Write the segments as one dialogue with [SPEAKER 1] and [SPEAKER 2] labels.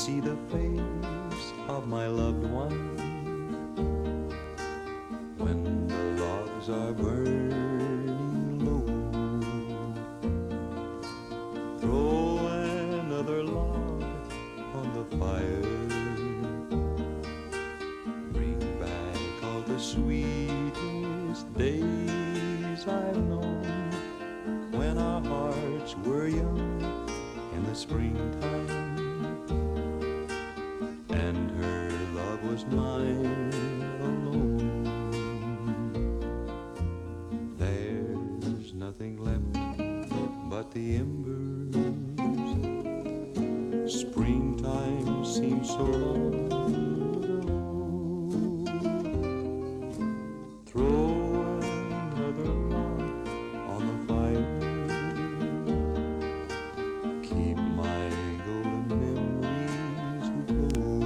[SPEAKER 1] see the face of my loved one when the logs are burning low. Throw another log on the fire, bring back all the sweetest days I've known, when our hearts were young in the springtime, and her love was mine alone. There's nothing left but the embers. Springtime seems so long ago. Throw another log on the fire, keep my golden memories glow.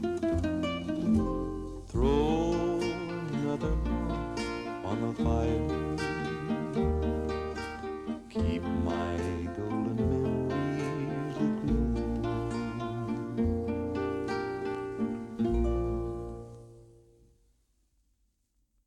[SPEAKER 1] Throw another log on the fire,